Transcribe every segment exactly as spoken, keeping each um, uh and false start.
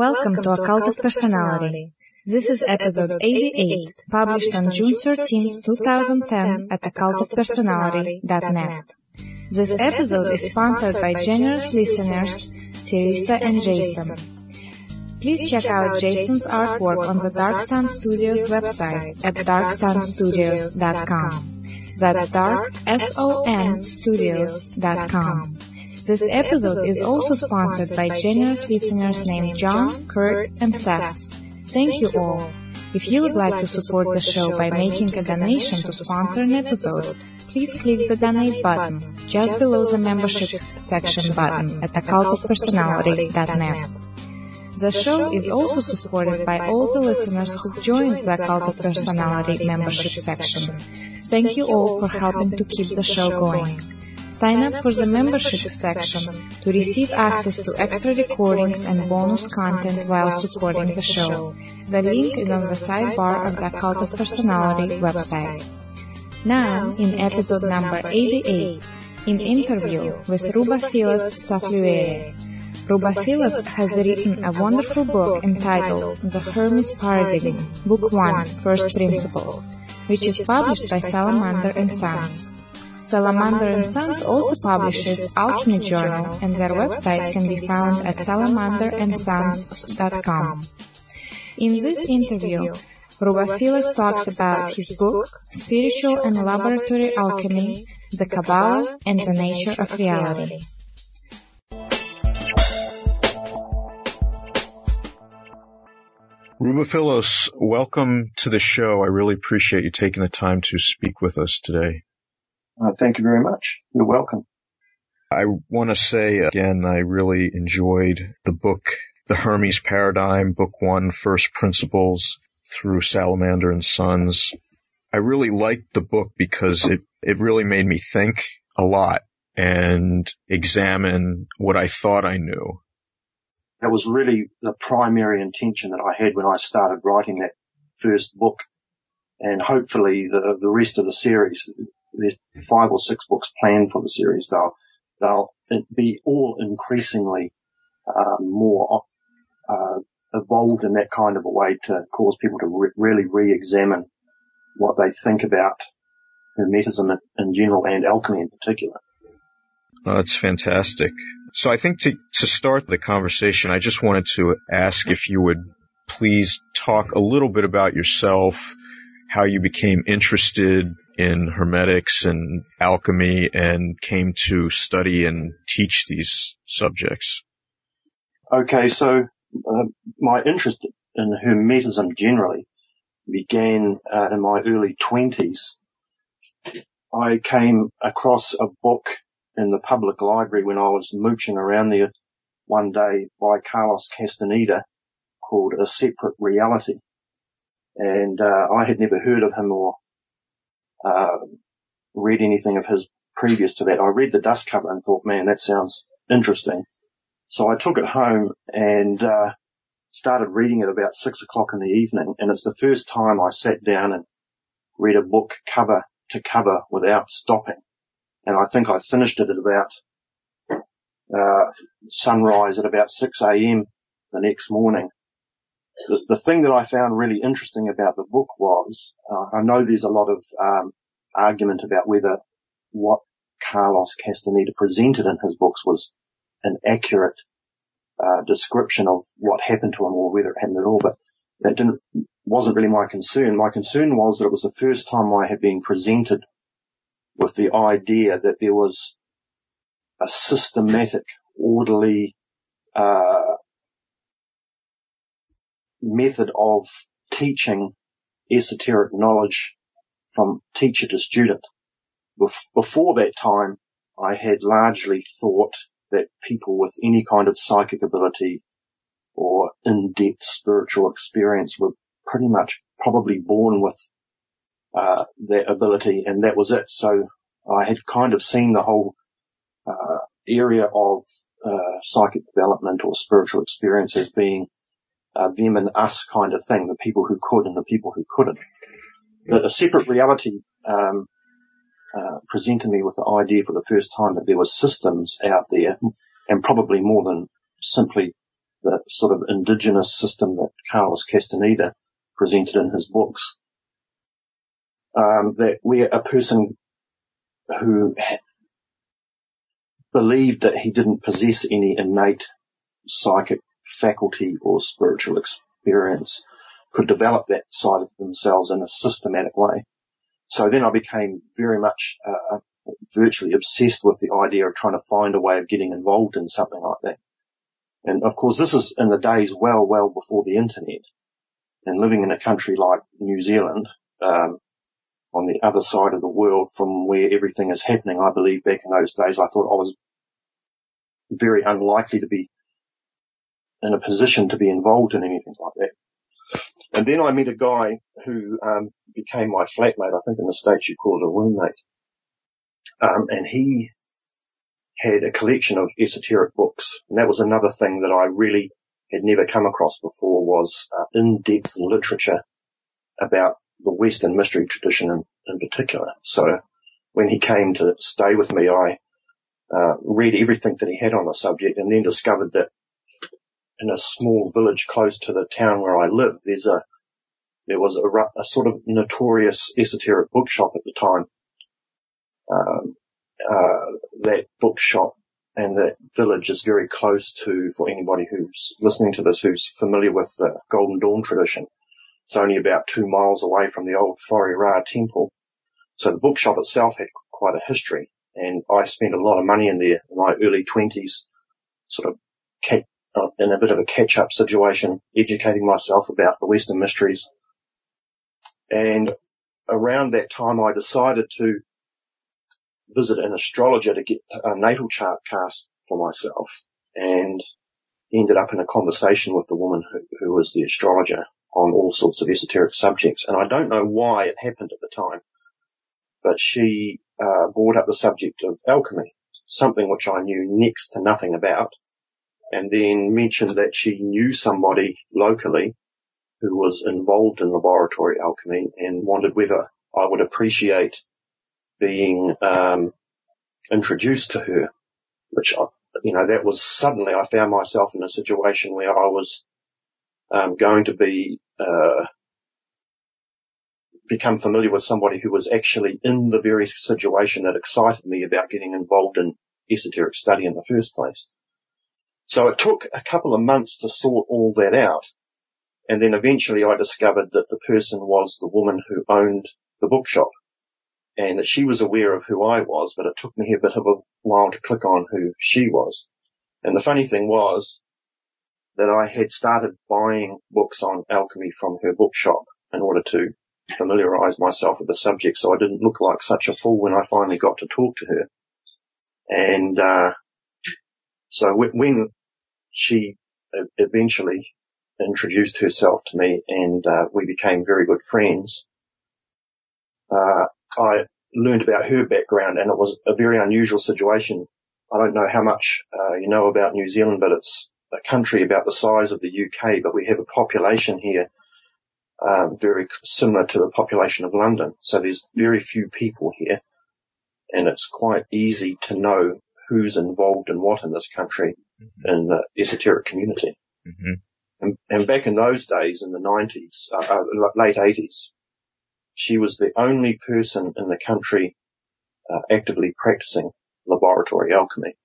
Welcome to A Cult of Personality. This is episode eighty-eight, published on June thirteenth, twenty ten at a cult of personality dot net. This episode is sponsored by generous listeners Teresa and Jason. Please check out Jason's artwork on the Dark Sun Studios website at dark sun studios dot com. That's dark, S O N, studios dot com. This episode is also sponsored by generous listeners named John, Kurt, and Seth. Thank you all. If you would like to support the show by making a donation to sponsor an episode, please click the donate button just below the membership section button at a cult of personality dot net. The show is also supported by all the listeners who've joined the Cult of Personality membership section. Thank you all for helping to keep the show going. Sign up for the membership section to receive access to extra recordings and bonus content while supporting the show. The link is on the sidebar of the Cult of Personality website. Now, in episode number eighty-eight, in interview with Rubafilas Safliuere. Rubafilas has written a wonderful book entitled The Hermes Paradigm, Book one, First Principles, which is published by Salamander and Sons. Salamander and Sons also publishes Alchemy Journal, and their website can be found at salamander and sons dot com. In this interview, Rubafilas talks about his book, Spiritual and Laboratory Alchemy, the Kabbalah, and the Nature of Reality. Rubafilas, welcome to the show. I really appreciate you taking the time to speak with us today. Uh, thank you very much. You're welcome. I want to say again, I really enjoyed the book, The Hermes Paradigm, Book One, First Principles, through Salamander and Sons. I really liked the book because it, it really made me think a lot and examine what I thought I knew. That was really the primary intention that I had when I started writing that first book, and hopefully the, the rest of the series. There's five or six books planned for the series. They'll, they'll be all increasingly uh, more uh, evolved in that kind of a way to cause people to re- really re-examine what they think about Hermetism in, in general and alchemy in particular. Oh, that's fantastic. So I think to, to start the conversation, I just wanted to ask if you would please talk a little bit about yourself, how you became interested in Hermetics and alchemy and came to study and teach these subjects. Okay, so uh, my interest in Hermetism generally began uh, in my early twenties. I came across a book in the public library when I was mooching around there one day by Carlos Castaneda called A Separate Reality. And uh, I had never heard of him or uh, read anything of his previous to that. I read the dust cover and thought, man, that sounds interesting. So I took it home and uh, started reading it about six o'clock in the evening. And it's the first time I sat down and read a book cover to cover without stopping. And I think I finished it at about uh, sunrise at about six a.m. the next morning. The, the thing that I found really interesting about the book was, uh, I know there's a lot of um, argument about whether what Carlos Castaneda presented in his books was an accurate uh, description of what happened to him or whether it happened at all, but that didn't, wasn't really my concern. My concern was that it was the first time I had been presented with the idea that there was a systematic, orderly, uh, method of teaching esoteric knowledge from teacher to student. Before that time, I had largely thought that people with any kind of psychic ability or in-depth spiritual experience were pretty much probably born with uh, that ability, and that was it. So I had kind of seen the whole uh, area of uh, psychic development or spiritual experience as being Uh, them and us kind of thing, the people who could and the people who couldn't. But A Separate Reality um, uh, presented me with the idea for the first time that there were systems out there, and probably more than simply the sort of indigenous system that Carlos Castaneda presented in his books, um, that where a person who believed that he didn't possess any innate psychic faculty or spiritual experience could develop that side of themselves in a systematic way. So then I became very much uh, virtually obsessed with the idea of trying to find a way of getting involved in something like that. And of course, this is in the days well, well before the internet. And living in a country like New Zealand, um, on the other side of the world from where everything is happening, I believe back in those days, I thought I was very unlikely to be in a position to be involved in anything like that. And then I met a guy who um, became my flatmate. I think in the States you call it a roommate. Um, and he had a collection of esoteric books. And that was another thing that I really had never come across before, was uh, in-depth literature about the Western mystery tradition in, in particular. So when he came to stay with me, I uh, read everything that he had on the subject, and then discovered that in a small village close to the town where I live, there's a there was a, a sort of notorious esoteric bookshop at the time. Um, uh, that bookshop and that village is very close to, for anybody who's listening to this, who's familiar with the Golden Dawn tradition, it's only about two miles away from the old Whare Ra temple. So the bookshop itself had quite a history, and I spent a lot of money in there in my early twenties, sort of cat, uh, in a bit of a catch-up situation, educating myself about the Western mysteries. And around that time, I decided to visit an astrologer to get a natal chart cast for myself, and ended up in a conversation with the woman who, who was the astrologer on all sorts of esoteric subjects. And I don't know why it happened at the time, but she uh, brought up the subject of alchemy, something which I knew next to nothing about, and then mentioned that she knew somebody locally who was involved in laboratory alchemy and wondered whether I would appreciate being um, introduced to her, which, I, you know, that was suddenly I found myself in a situation where I was um, going to be uh, become familiar with somebody who was actually in the very situation that excited me about getting involved in esoteric study in the first place. So it took a couple of months to sort all that out, and then eventually I discovered that the person was the woman who owned the bookshop, and that she was aware of who I was, but it took me a bit of a while to click on who she was. And the funny thing was that I had started buying books on alchemy from her bookshop in order to familiarize myself with the subject, so I didn't look like such a fool when I finally got to talk to her. And uh so when she eventually introduced herself to me, and uh, we became very good friends, uh I learned about her background, and it was a very unusual situation. I don't know how much uh, you know about New Zealand, but it's a country about the size of the U K, but we have a population here um, very similar to the population of London. So there's very few people here, and it's quite easy to know who's involved in what in this country, mm-hmm. in the esoteric community. Mm-hmm. And, and back in those days, in the nineties, uh, uh, late eighties, she was the only person in the country uh, actively practicing laboratory alchemy.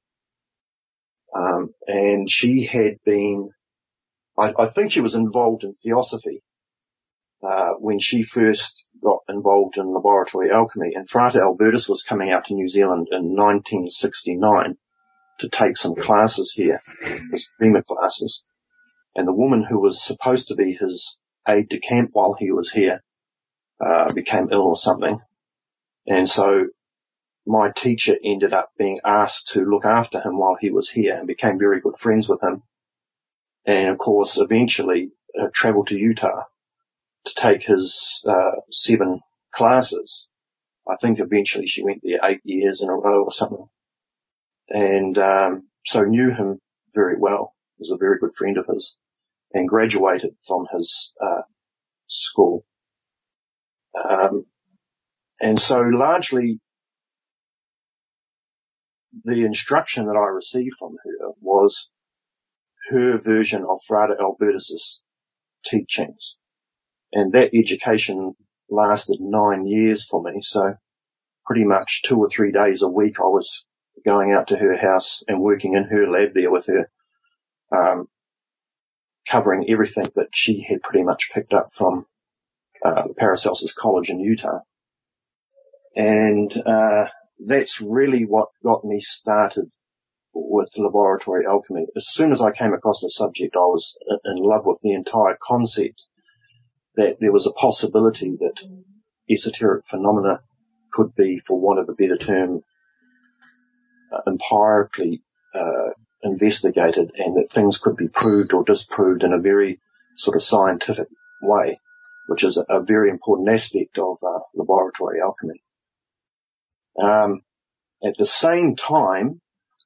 Um, and she had been, I, I think she was involved in theosophy uh, when she first got involved in laboratory alchemy. And Frate Albertus was coming out to New Zealand in nineteen sixty-nine to take some classes here, his prima classes. And the woman who was supposed to be his aide de camp while he was here Uh, became ill or something. And so my teacher ended up being asked to look after him while he was here, and became very good friends with him. And of course, eventually uh, traveled to Utah to take his uh, seven classes. I think eventually she went there eight years in a row or something. And um, so knew him very well, was a very good friend of his, and graduated from his uh, school. Um, and so largely the instruction that I received from her was her version of Frade Albertus's teachings. And that education lasted nine years for me. So pretty much two or three days a week I was going out to her house and working in her lab there with her, um, covering everything that she had pretty much picked up from uh, Paracelsus College in Utah. And uh, that's really what got me started with laboratory alchemy. As soon as I came across the subject, I was in love with the entire concept that there was a possibility that esoteric phenomena could be, for want of a better term, uh, empirically uh, investigated, and that things could be proved or disproved in a very sort of scientific way, which is a, a very important aspect of uh, laboratory alchemy. Um, at the same time,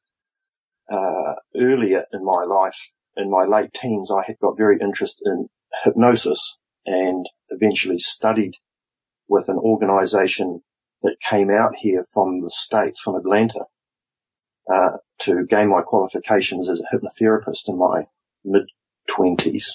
uh, earlier in my life, in my late teens, I had got very interested in hypnosis and eventually studied with an organization that came out here from the States, from Atlanta, uh, to gain my qualifications as a hypnotherapist in my mid-twenties.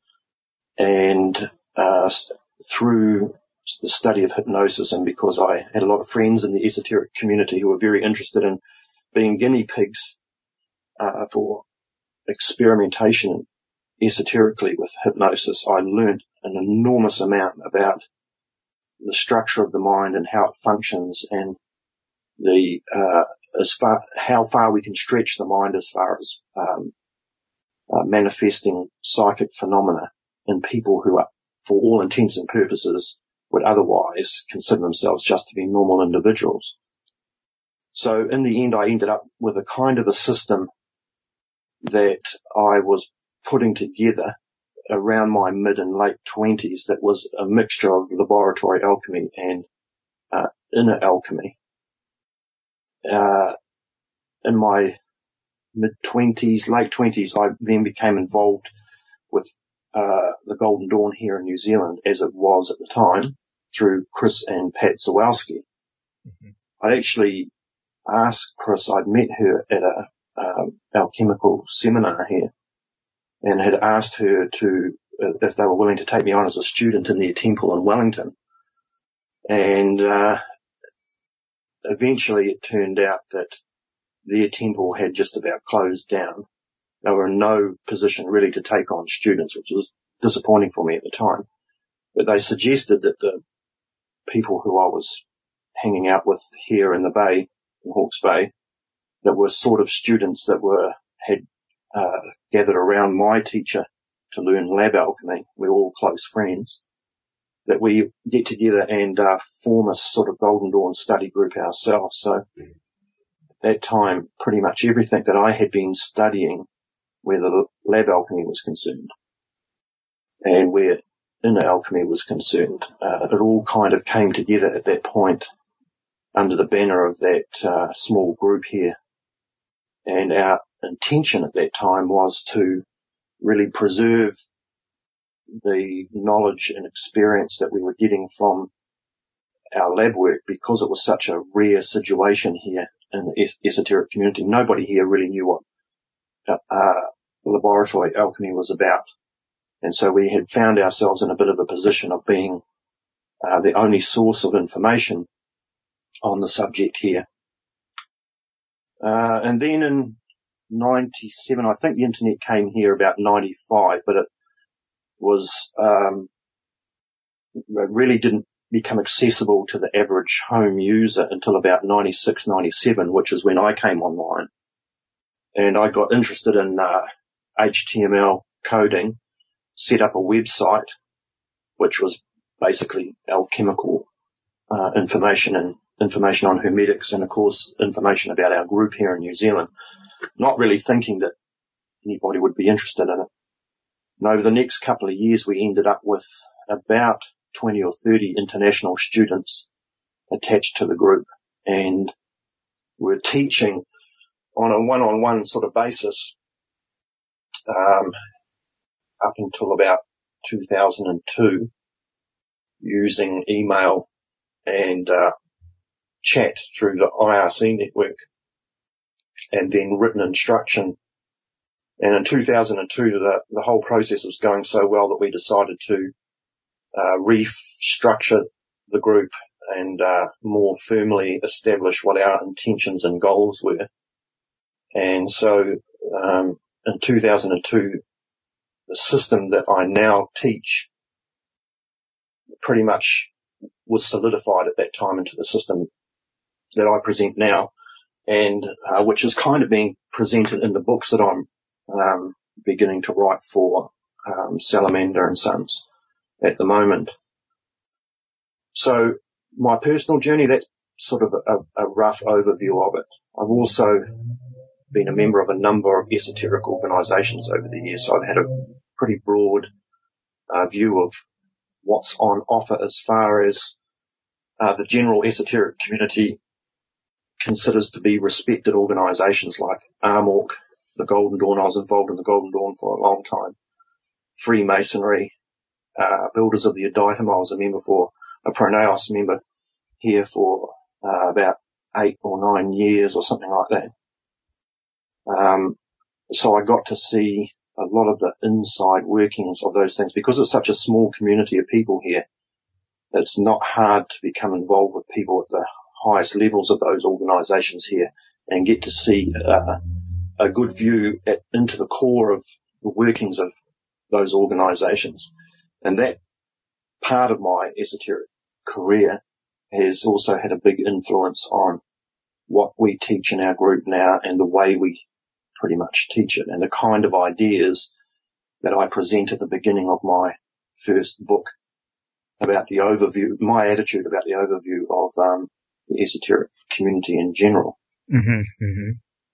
And uh, through the study of hypnosis, and because I had a lot of friends in the esoteric community who were very interested in being guinea pigs uh, for experimentation esoterically with hypnosis, I learned an enormous amount about the structure of the mind and how it functions, and the uh, as far how far we can stretch the mind as far as um, uh, manifesting psychic phenomena in people who are, for all intents and purposes, would otherwise consider themselves just to be normal individuals. So in the end, I ended up with a kind of a system that I was putting together around my mid and late twenties that was a mixture of laboratory alchemy and uh, inner alchemy. Uh, in my mid-twenties, late twenties, I then became involved with uh, the Golden Dawn here in New Zealand, as it was at the time, through Chris and Pat Zawalski. Mm-hmm. I'd actually asked Chris, I'd met her at a um, alchemical seminar here, and had asked her to, uh, if they were willing to take me on as a student in their temple in Wellington. And uh, eventually it turned out that their temple had just about closed down. They were in no position really to take on students, which was disappointing for me at the time. But they suggested that the people who I was hanging out with here in the Bay, in Hawke's Bay, that were sort of students that were, had uh, gathered around my teacher to learn lab alchemy, we're all close friends, that we get together and uh, form a sort of Golden Dawn study group ourselves. So at that time, pretty much everything that I had been studying, where the lab alchemy was concerned and where inner alchemy was concerned, uh, it all kind of came together at that point under the banner of that uh, small group here. And our intention at that time was to really preserve the knowledge and experience that we were getting from our lab work, because it was such a rare situation here in the es- esoteric community. Nobody here really knew what uh, uh, laboratory alchemy was about. And so we had found ourselves in a bit of a position of being uh, the only source of information on the subject here. Uh, and then in ninety-seven, I think the internet came here about ninety-five, but it was, um, it really didn't become accessible to the average home user until about ninety-six, ninety-seven, which is when I came online. And I got interested in uh, H T M L coding, set up a website, which was basically alchemical uh, information and information on hermetics, and of course information about our group here in New Zealand, not really thinking that anybody would be interested in it. And over the next couple of years, we ended up with about twenty or thirty international students attached to the group, and we're teaching on a one-on-one sort of basis um, up until about two thousand two, using email and uh, chat through the I R C network, and then written instruction And in two thousand two, the, the whole process was going so well that we decided to uh, restructure the group and uh, more firmly establish what our intentions and goals were. And so um, in two thousand two, the system that I now teach pretty much was solidified at that time into the system that I present now, and uh, which is kind of being presented in the books that I'm um, beginning to write for um, Salamander and Sons at the moment. So my personal journey, that's sort of a, a rough overview of it. I've also been a member of a number of esoteric organisations over the years, so I've had a pretty broad uh, view of what's on offer as far as uh, the general esoteric community considers to be respected organisations like Armork, the Golden Dawn. I was involved in the Golden Dawn for a long time. Freemasonry, uh, Builders of the Adytum, I was a member for, a Pronaos member here for uh, about eight or nine years or something like that. Um, so I got to see a lot of the inside workings of those things. Because it's such a small community of people here, it's not hard to become involved with people at the highest levels of those organisations here and get to see uh, a good view at, into the core of the workings of those organisations. And that part of my esoteric career has also had a big influence on what we teach in our group now and the way we pretty much teach it and the kind of ideas that I present at the beginning of my first book about the overview, my attitude about the overview of um, the esoteric community in general. Mm-hmm, mm-hmm.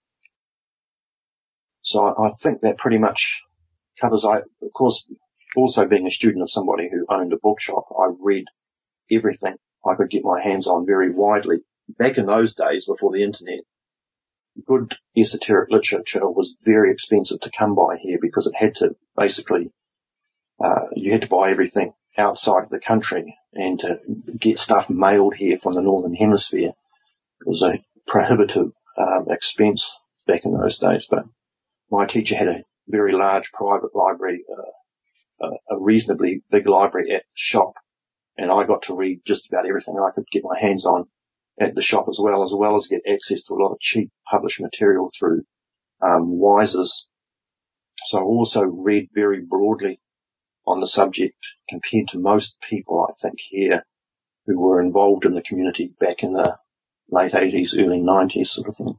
So I, I think that pretty much covers, I, of course, also being a student of somebody who owned a bookshop, I read everything I could get my hands on very widely. Back in those days, before the internet, good esoteric literature was very expensive to come by here because it had to basically, uh, you had to buy everything outside of the country, and to get stuff mailed here from the Northern Hemisphere, it was a prohibitive um, expense back in those days. But my teacher had a very large private library, uh, a reasonably big library at the shop, and I got to read just about everything I could get my hands on at the shop, as well as well as get access to a lot of cheap published material through um, Wises. So I also read very broadly on the subject compared to most people, I think, here who were involved in the community back in the late eighties, early nineties sort of thing.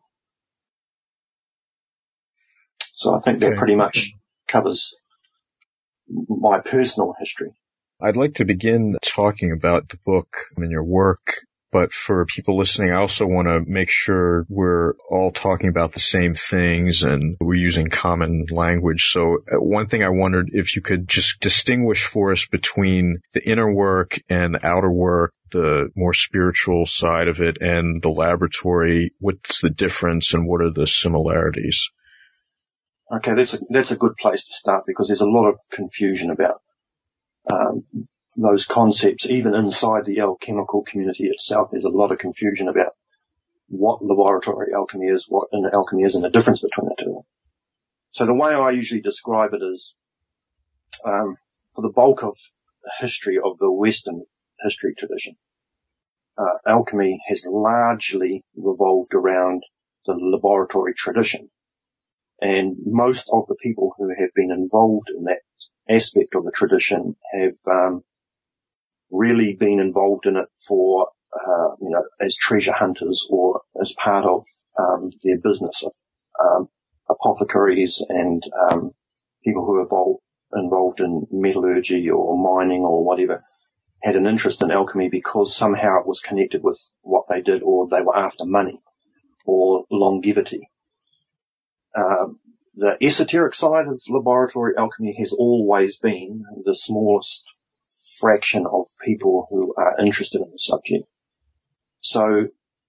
So I think that okay. pretty much covers my personal history. I'd like to begin talking about the book and your work, but for people listening, I also want to make sure we're all talking about the same things and we're using common language. So one thing I wondered if you could just distinguish for us between the inner work and the outer work, the more spiritual side of it, and the laboratory. What's the difference and what are the similarities? Okay, that's a, that's a good place to start because there's a lot of confusion about um, those concepts. Even inside the alchemical community itself, there's a lot of confusion about what laboratory alchemy is, what inner alchemy is, and the difference between the two. So the way I usually describe it is, um, for the bulk of the history of the Western history tradition, uh, alchemy has largely revolved around the laboratory tradition. And most of the people who have been involved in that aspect of the tradition have um, really been involved in it for, uh, you know, as treasure hunters or as part of um, their business. Um, apothecaries and um, people who are involved, involved in metallurgy or mining or whatever had an interest in alchemy because somehow it was connected with what they did, or they were after money or longevity. Um, the esoteric side of laboratory alchemy has always been the smallest fraction of people who are interested in the subject. So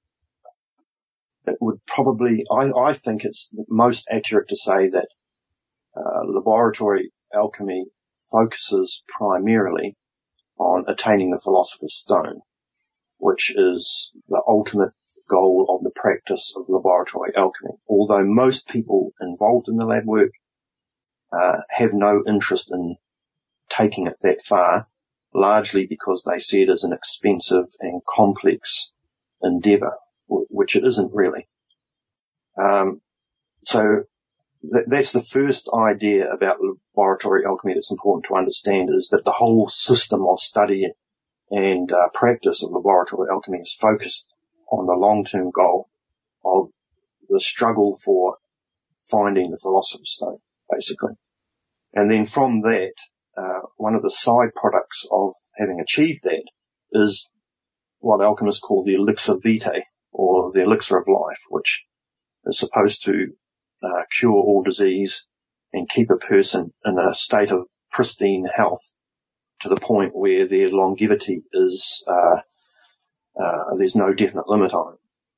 it would probably, I, I think it's most accurate to say that uh, laboratory alchemy focuses primarily on attaining the Philosopher's Stone, which is the ultimate goal of the practice of laboratory alchemy. Although most people involved in the lab work uh, have no interest in taking it that far, largely because they see it as an expensive and complex endeavour, which it isn't really. Um, so th- that's the first idea about laboratory alchemy that's important to understand, is that the whole system of study and uh, practice of laboratory alchemy is focused on the long-term goal of the struggle for finding the Philosopher's Stone, basically. And then from that, uh, one of the side products of having achieved that is what alchemists call the elixir vitae, or the elixir of life, which is supposed to uh, cure all disease and keep a person in a state of pristine health to the point where their longevity is, uh, uh, there's no definite limit on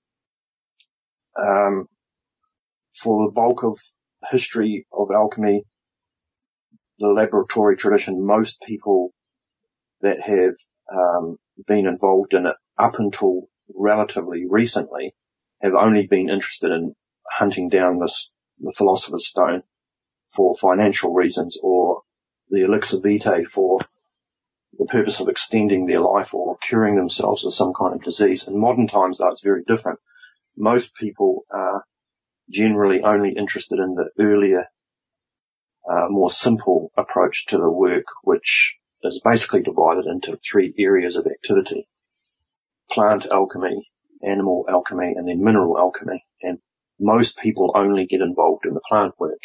it. Um, for the bulk of history of alchemy, the laboratory tradition, most people that have um, been involved in it up until relatively recently have only been interested in hunting down this, the Philosopher's Stone for financial reasons, or the elixir vitae for the purpose of extending their life or curing themselves of some kind of disease. In modern times, though, it's very different. Most people are generally only interested in the earlier, uh, more simple approach to the work, which is basically divided into three areas of activity: plant alchemy, animal alchemy, and then mineral alchemy. And most people only get involved in the plant work.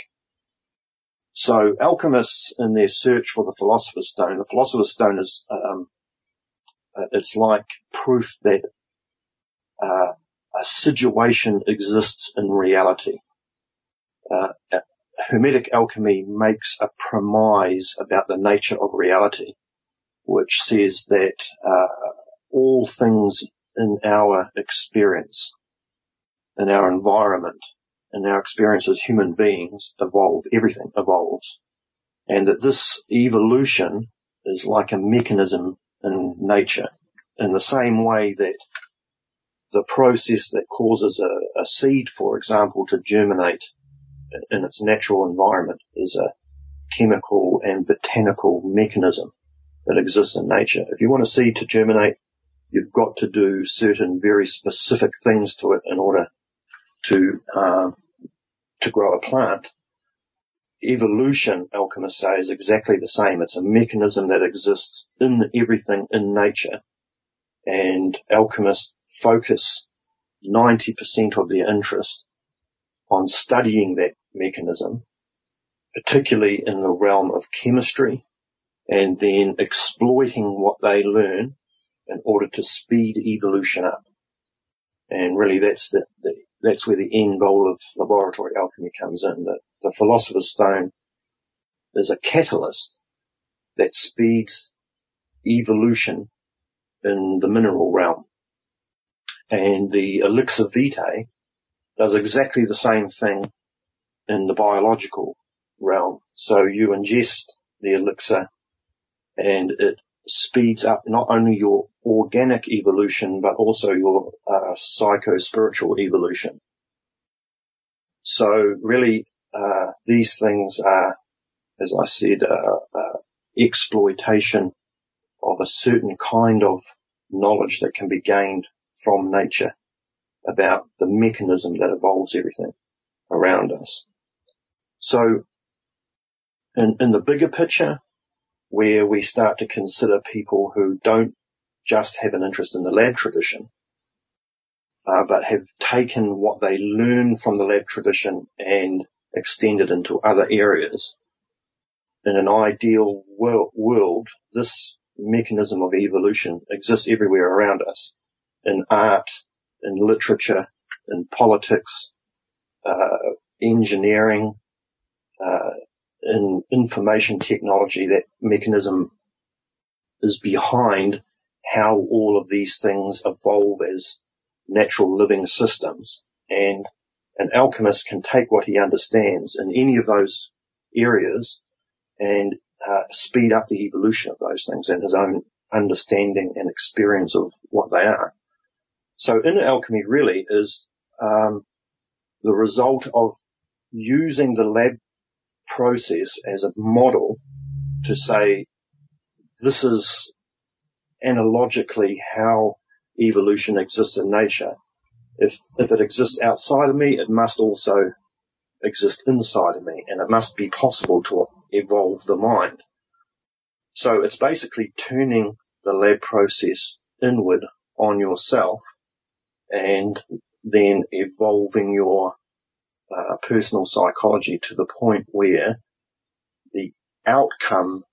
So alchemists, in their search for the Philosopher's Stone, the Philosopher's Stone is, um, it's like proof that uh, a situation exists in reality. Uh, Hermetic alchemy makes a premise about the nature of reality, which says that uh, all things in our experience, in our environment, in our experience as human beings evolve. Everything evolves. And that this evolution is like a mechanism in nature, in the same way that the process that causes a, a seed, for example, to germinate in its natural environment is a chemical and botanical mechanism that exists in nature. If you want a seed to germinate, you've got to do certain very specific things to it in order to uh, to grow a plant. Evolution, alchemists say, is exactly the same. It's a mechanism that exists in everything in nature, and alchemists focus ninety percent of their interest on studying that mechanism, particularly in the realm of chemistry, and then exploiting what they learn in order to speed evolution up. And really that's the, the that's where the end goal of laboratory alchemy comes in. The, the Philosopher's Stone is a catalyst that speeds evolution in the mineral realm. And the elixir vitae does exactly the same thing in the biological realm. So you ingest the elixir and it speeds up not only your organic evolution, but also your uh, psycho-spiritual evolution. So really, uh, these things are, as I said, uh, uh, exploitation of a certain kind of knowledge that can be gained from nature about the mechanism that evolves everything around us. So in, in the bigger picture, where we start to consider people who don't just have an interest in the lab tradition, uh, but have taken what they learn from the lab tradition and extended into other areas. In an ideal world, world, this mechanism of evolution exists everywhere around us, in art, in literature, in politics, uh, engineering, uh, in information technology. That mechanism is behind how all of these things evolve as natural living systems. And an alchemist can take what he understands in any of those areas and uh, speed up the evolution of those things and his own understanding and experience of what they are. So inner alchemy really is um, the result of using the lab process as a model to say, this is analogically how evolution exists in nature. If, if it exists outside of me, it must also exist inside of me, and it must be possible to evolve the mind. So it's basically turning the lab process inward on yourself and then evolving your uh, personal psychology to the point where the outcome,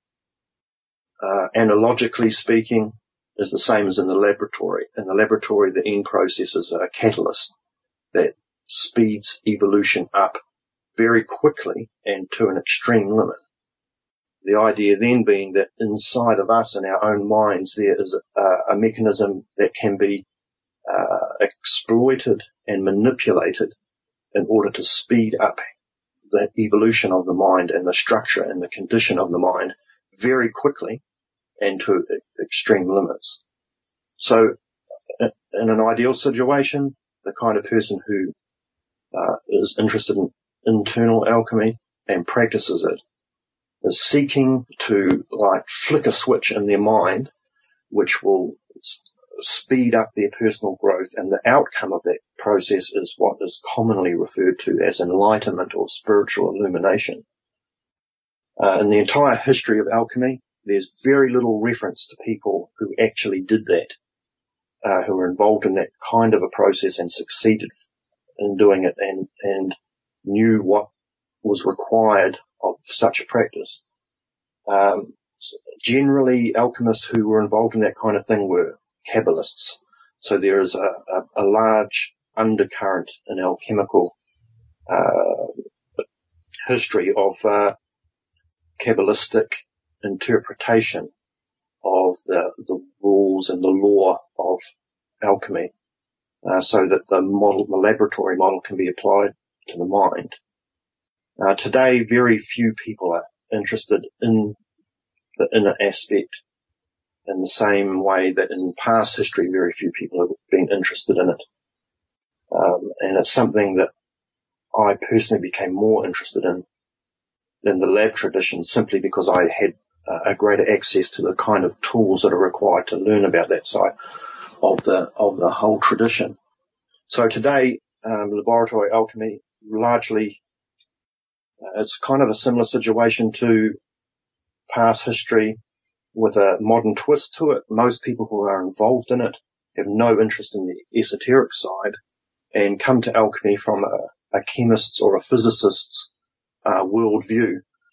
uh, analogically speaking, is the same as in the laboratory. In the laboratory, the end process is a catalyst that speeds evolution up very quickly and to an extreme limit. The idea then being that inside of us, in our own minds, there is a, a mechanism that can be uh, exploited and manipulated in order to speed up the evolution of the mind and the structure and the condition of the mind very quickly and to extreme limits. So in an ideal situation, the kind of person who uh, is interested in internal alchemy and practices it is seeking to like flick a switch in their mind which will s- speed up their personal growth, and the outcome of that process is what is commonly referred to as enlightenment or spiritual illumination. Uh, in the entire history of alchemy, there's very little reference to people who actually did that, uh, who were involved in that kind of a process and succeeded in doing it and, and knew what was required of such a practice. Um, generally, alchemists who were involved in that kind of thing were Kabbalists. So there is a, a, a large undercurrent in alchemical uh, history of uh, Kabbalistic interpretation of the, the rules and the law of alchemy, uh, so that the model, the laboratory model, can be applied to the mind. Uh, today, very few people are interested in the inner aspect in the same way that in past history, very few people have been interested in it. Um, and it's something that I personally became more interested in than the lab tradition, simply because I had uh, a greater access to the kind of tools that are required to learn about that side of the of the whole tradition. So today, um, laboratory alchemy largely uh, it's kind of a similar situation to past history with a modern twist to it. Most people who are involved in it have no interest in the esoteric side and come to alchemy from a, a chemist's or a physicist's uh, worldview.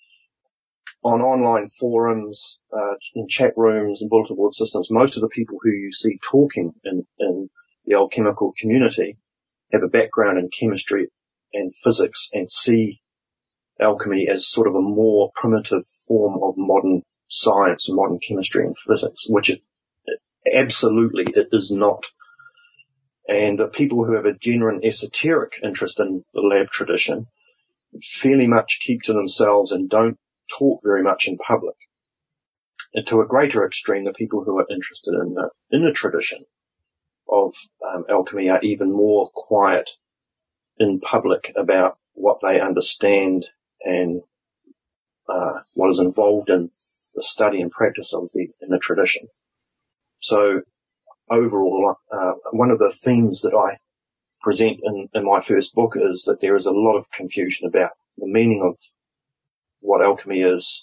On online forums, uh, in chat rooms and bulletin board systems, most of the people who you see talking in, in the alchemical community have a background in chemistry and physics and see alchemy as sort of a more primitive form of modern science, modern chemistry and physics, which it, it absolutely it is not. And the people who have a genuine esoteric interest in the lab tradition fairly much keep to themselves and don't talk very much in public. And to a greater extreme, the people who are interested in the inner tradition of um, alchemy are even more quiet in public about what they understand and uh, what is involved in the study and practice of the inner tradition. So overall, uh, one of the themes that I present in, in my first book is that there is a lot of confusion about the meaning of what alchemy is,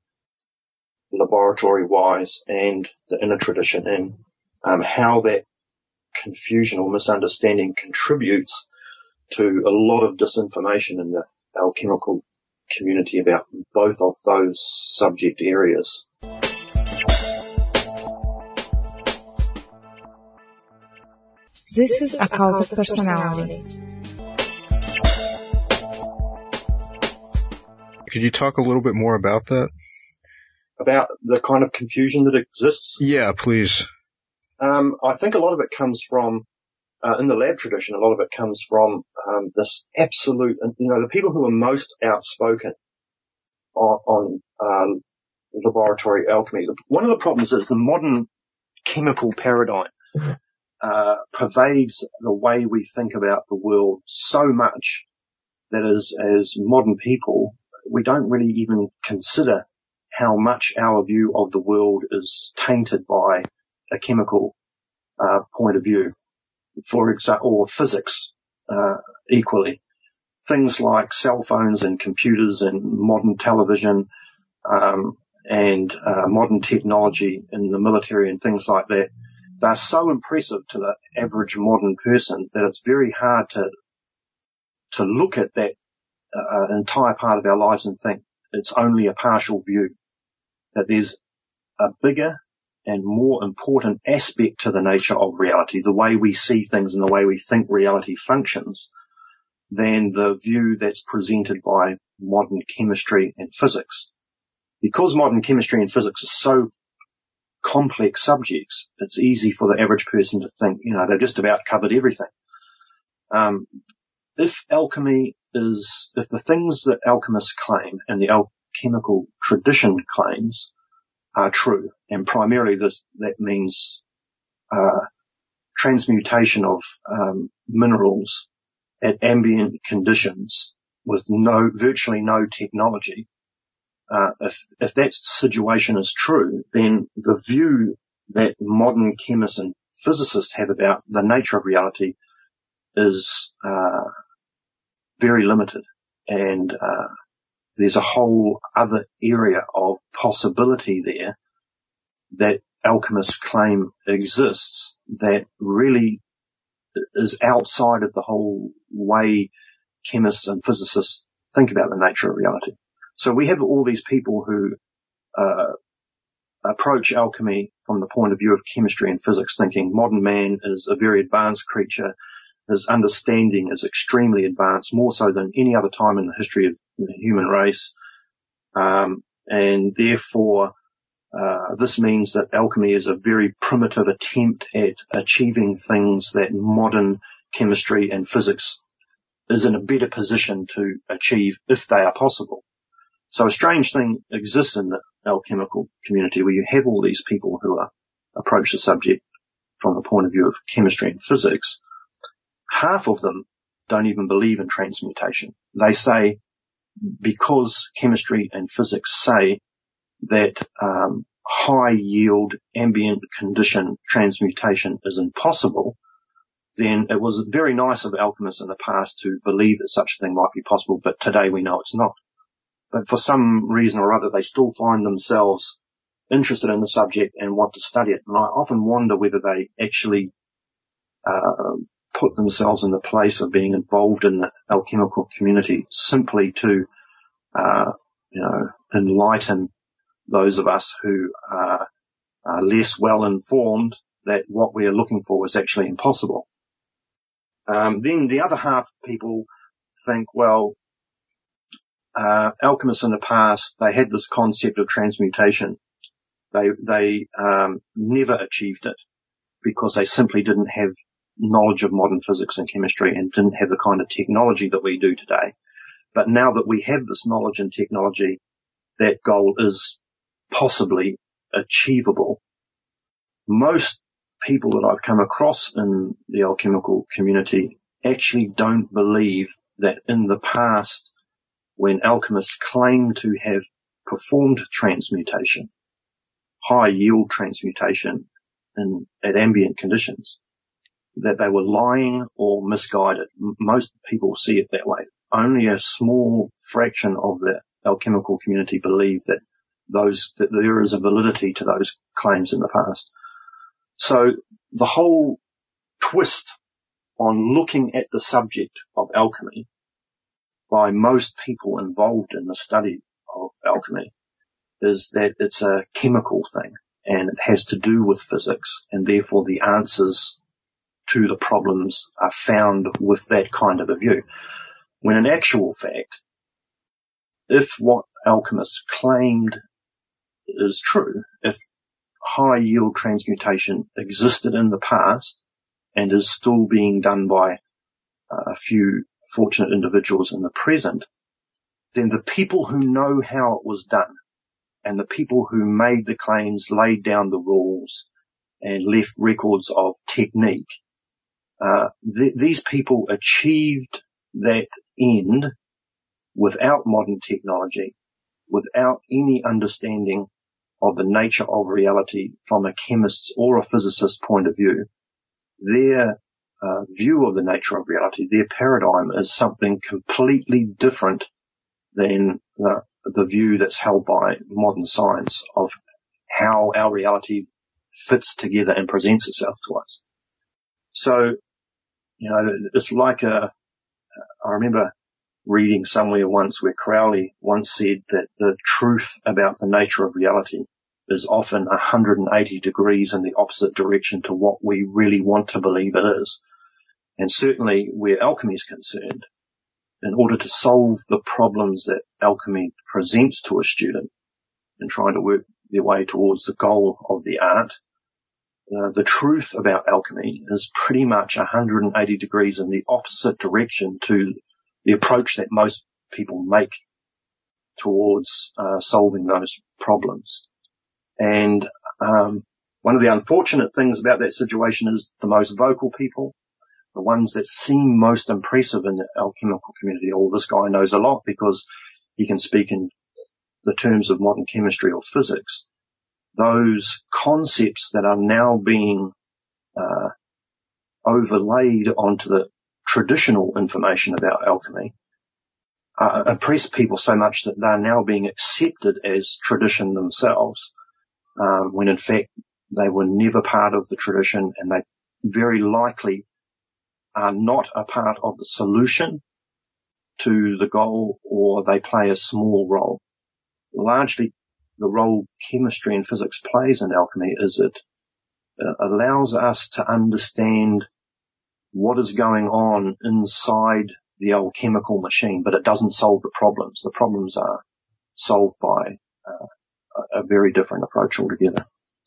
laboratory-wise, and the inner tradition, and um, how that confusion or misunderstanding contributes to a lot of disinformation in the alchemical community about both of those subject areas. This is A Cult of Personality. Could you talk a little bit more about that? About the kind of confusion that exists? Yeah, please. Um, I think a lot of it comes from, uh, in the lab tradition, a lot of it comes from um, this absolute, you know, the people who are most outspoken on, on um, laboratory alchemy. One of the problems is the modern chemical paradigm uh, pervades the way we think about the world so much that as, as modern people, we don't really even consider how much our view of the world is tainted by a chemical uh, point of view, for example, or physics uh, equally. Things like cell phones and computers and modern television um, and uh, modern technology in the military and things like that, they're so impressive to the average modern person that it's very hard to to look at that uh, entire part of our lives and think it's only a partial view, that there's a bigger and more important aspect to the nature of reality, the way we see things and the way we think reality functions, than the view that's presented by modern chemistry and physics. Because modern chemistry and physics are so complex subjects, it's easy for the average person to think, you know, they've just about covered everything. Um, if alchemy is, if the things that alchemists claim and the alchemical tradition claims are true, and primarily this, that means uh, transmutation of um, minerals at ambient conditions with no, virtually no technology, uh, if, if that situation is true, then the view that modern chemists and physicists have about the nature of reality is uh, very limited. And uh, there's a whole other area of possibility there that alchemists claim exists that really is outside of the whole way chemists and physicists think about the nature of reality. So we have all these people who uh, approach alchemy from the point of view of chemistry and physics, thinking modern man is a very advanced creature, his understanding is extremely advanced, more so than any other time in the history of the human race, um, and therefore uh, this means that alchemy is a very primitive attempt at achieving things that modern chemistry and physics is in a better position to achieve if they are possible. So a strange thing exists in the alchemical community where you have all these people who are approach the subject from the point of view of chemistry and physics. Half of them don't even believe in transmutation. They say because chemistry and physics say that um, high yield ambient condition transmutation is impossible, then it was very nice of alchemists in the past to believe that such a thing might be possible, but today we know it's not. But for some reason or other, they still find themselves interested in the subject and want to study it. And I often wonder whether they actually uh, put themselves in the place of being involved in the alchemical community simply to, uh, you know, enlighten those of us who are, are less well informed that what we are looking for is actually impossible. Um, then the other half of people think, well, uh, alchemists in the past, they had this concept of transmutation. They, they, um, never achieved it because they simply didn't have knowledge of modern physics and chemistry and didn't have the kind of technology that we do today. But now that we have this knowledge and technology, that goal is possibly achievable. Most people that I've come across in the alchemical community actually don't believe that in the past, when alchemists claim to have performed transmutation, high yield transmutation in, at ambient conditions, that they were lying or misguided. Most people see it that way. Only a small fraction of the alchemical community believe that those, that there is a validity to those claims in the past. So the whole twist on looking at the subject of alchemy by most people involved in the study of alchemy is that it's a chemical thing and it has to do with physics, and therefore the answers to the problems are found with that kind of a view. When in actual fact, if what alchemists claimed is true, if high yield transmutation existed in the past and is still being done by a few fortunate individuals in the present, then the people who know how it was done and the people who made the claims, laid down the rules and left records of technique, uh, th- these people achieved that end without modern technology, without any understanding of the nature of reality from a chemist's or a physicist's point of view, their uh, view of the nature of reality, their paradigm is something completely different than the, the view that's held by modern science of how our reality fits together and presents itself to us. So, you know, it's like a, I remember reading somewhere once where Crowley once said that the truth about the nature of reality is often one hundred eighty degrees in the opposite direction to what we really want to believe it is. And certainly where alchemy is concerned, in order to solve the problems that alchemy presents to a student in trying to work their way towards the goal of the art, uh, the truth about alchemy is pretty much one hundred eighty degrees in the opposite direction to the approach that most people make towards uh, solving those problems. And um, one of the unfortunate things about that situation is the most vocal people, the ones that seem most impressive in the alchemical community, oh, this guy knows a lot because he can speak in the terms of modern chemistry or physics. Those concepts that are now being uh, overlaid onto the traditional information about alchemy uh, impress people so much that they're now being accepted as tradition themselves, um, when in fact they were never part of the tradition, and they very likely are not a part of the solution to the goal, or they play a small role. Largely, the role chemistry and physics plays in alchemy is it uh, allows us to understand what is going on inside the alchemical machine, but it doesn't solve the problems. The problems are solved by uh, a very different approach altogether.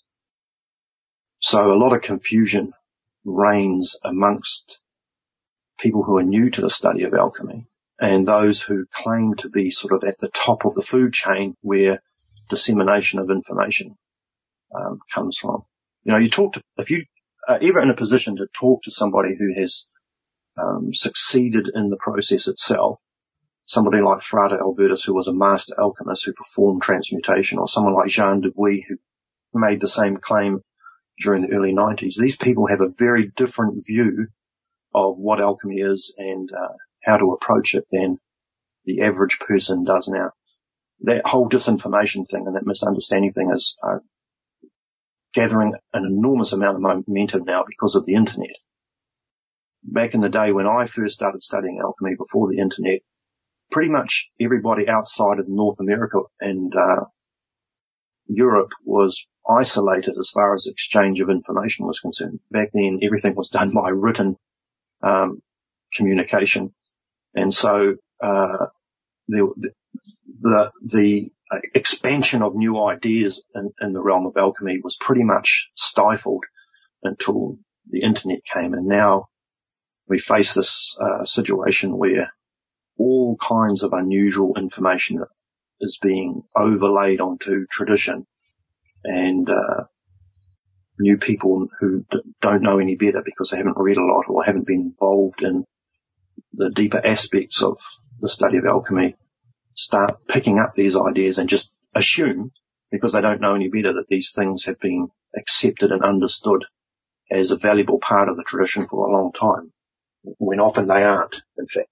So a lot of confusion reigns amongst people who are new to the study of alchemy and those who claim to be sort of at the top of the food chain where dissemination of information um, comes from. You know, you talk to, if you are ever in a position to talk to somebody who has um, succeeded in the process itself, somebody like Frate Albertus, who was a master alchemist who performed transmutation, or someone like Jean Dubuis, who made the same claim during the early nineties, these people have a very different view of what alchemy is and uh, how to approach it than the average person does now. That whole disinformation thing and that misunderstanding thing is uh, gathering an enormous amount of momentum now because of the internet. Back in the day when I first started studying alchemy before the internet, pretty much everybody outside of North America and uh, Europe was isolated as far as exchange of information was concerned. Back then, everything was done by written um, communication. And so uh, the, the, the expansion of new ideas in, in the realm of alchemy was pretty much stifled until the internet came. And now we face this uh, situation where all kinds of unusual information is being overlaid onto tradition, and uh, new people who d- don't know any better because they haven't read a lot or haven't been involved in the deeper aspects of the study of alchemy start picking up these ideas and just assume, because they don't know any better, that these things have been accepted and understood as a valuable part of the tradition for a long time, when often they aren't, in fact.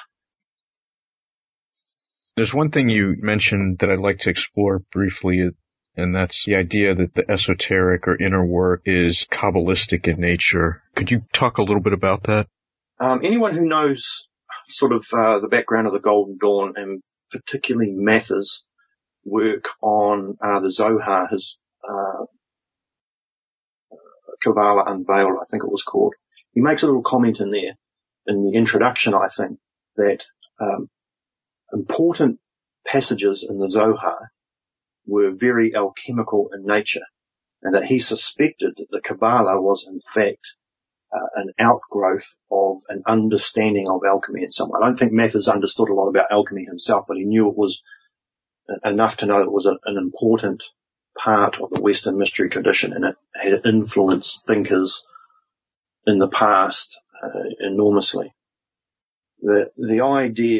There's one thing you mentioned that I'd like to explore briefly, and that's the idea that the esoteric or inner work is Kabbalistic in nature. Could you talk a little bit about that? Um, anyone who knows sort of uh, the background of the Golden Dawn, and particularly Mather's work on uh, the Zohar, his uh, Kabbalah Unveiled, I think it was called, he makes a little comment in there, in the introduction, I think, that um, important passages in the Zohar were very alchemical in nature, and that he suspected that the Kabbalah was in fact uh, an outgrowth of an understanding of alchemy in some way. I don't think Mathers understood a lot about alchemy himself, but he knew it was enough to know it was a, an important part of the Western mystery tradition, and it had influenced thinkers in the past uh, enormously. The, the idea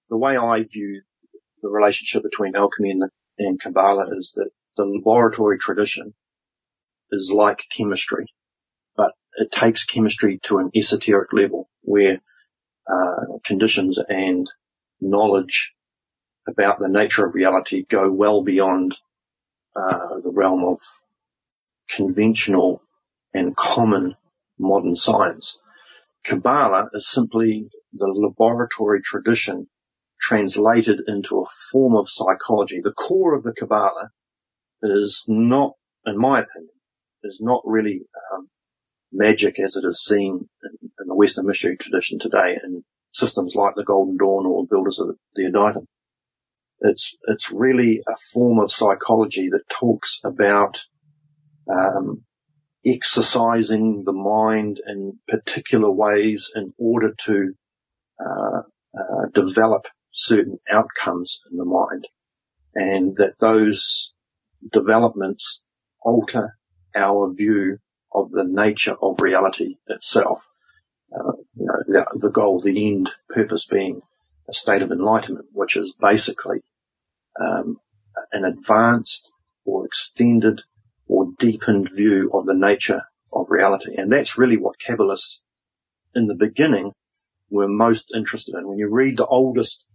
the way I view the relationship between alchemy and, the, and Kabbalah is that the laboratory tradition is like chemistry, but it takes chemistry to an esoteric level where uh, conditions and knowledge about the nature of reality go well beyond uh, the realm of conventional and common modern science. Kabbalah is simply the laboratory tradition translated into a form of psychology. The core of the Kabbalah is not, in my opinion, is not really um, magic as it is seen in, in the Western mystery tradition today in systems like the Golden Dawn or Builders of the Adytum. It's it's really a form of psychology that talks about um, exercising the mind in particular ways in order to uh, uh, develop certain outcomes in the mind, and that those developments alter our view of the nature of reality itself. Uh, you know, the, the goal, the end purpose being a state of enlightenment, which is basically um, an advanced or extended or deepened view of the nature of reality. And that's really what Kabbalists in the beginning were most interested in. When you read the oldest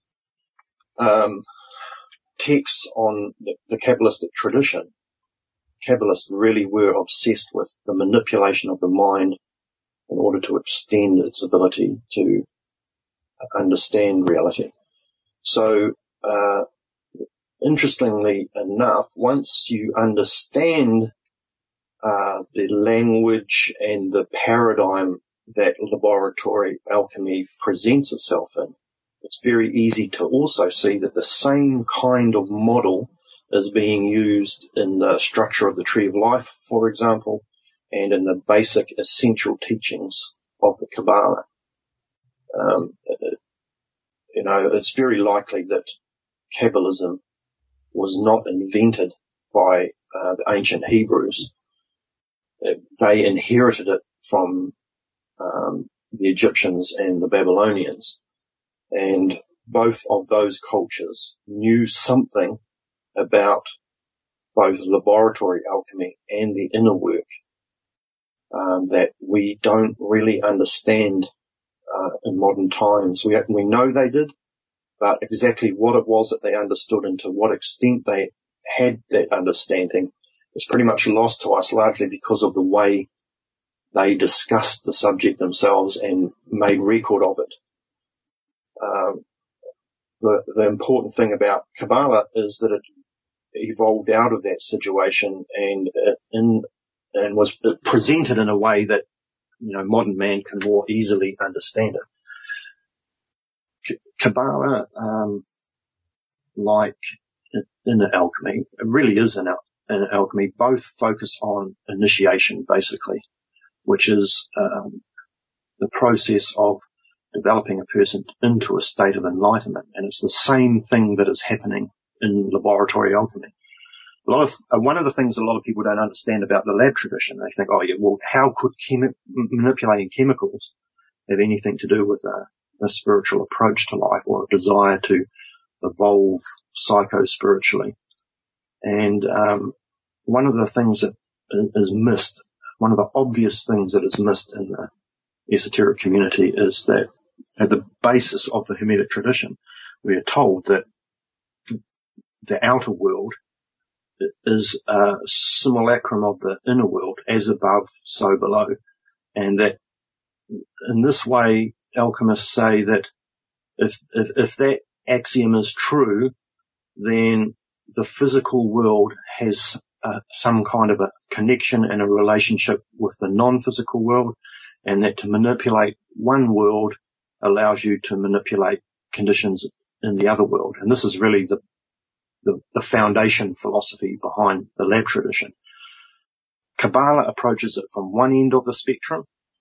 um, texts on the, the Kabbalistic tradition, Kabbalists really were obsessed with the manipulation of the mind in order to extend its ability to understand reality. So, uh, interestingly enough, once you understand uh, the language and the paradigm that laboratory alchemy presents itself in, it's very easy to also see that the same kind of model is being used in the structure of the Tree of Life, for example, and in the basic essential teachings of the Kabbalah. Um, you know, it's very likely that Kabbalism was not invented by uh, the ancient Hebrews. It, they inherited it from um, the Egyptians and the Babylonians, and both of those cultures knew something about both laboratory alchemy and the inner work um, that we don't really understand uh, in modern times. We, we know they did, but exactly what it was that they understood and to what extent they had that understanding is pretty much lost to us, largely because of the way they discussed the subject themselves and made record of it. Um, the, the important thing about Kabbalah is that it evolved out of that situation and uh, in and was presented in a way that, you know, modern man can more easily understand it. K- Kabbalah, um, like inner alchemy, it really is an, al- an alchemy, both focus on initiation, basically, which is um, the process of developing a person into a state of enlightenment. And it's the same thing that is happening in laboratory alchemy. A lot of, uh, one of the things a lot of people don't understand about the lab tradition, they think, oh yeah, well, how could chemi- manipulating chemicals have anything to do with a, a spiritual approach to life or a desire to evolve psycho-spiritually? And um, one of the things that is missed, one of the obvious things that is missed in the esoteric community is that at the basis of the Hermetic tradition, we are told that the outer world is a simulacrum of the inner world, as above, so below. And that in this way, alchemists say that if, if, if that axiom is true, then the physical world has uh, some kind of a connection and a relationship with the non-physical world, and that to manipulate one world allows you to manipulate conditions in the other world. And this is really the The, the foundation philosophy behind the lab tradition. Kabbalah approaches it from one end of the spectrum,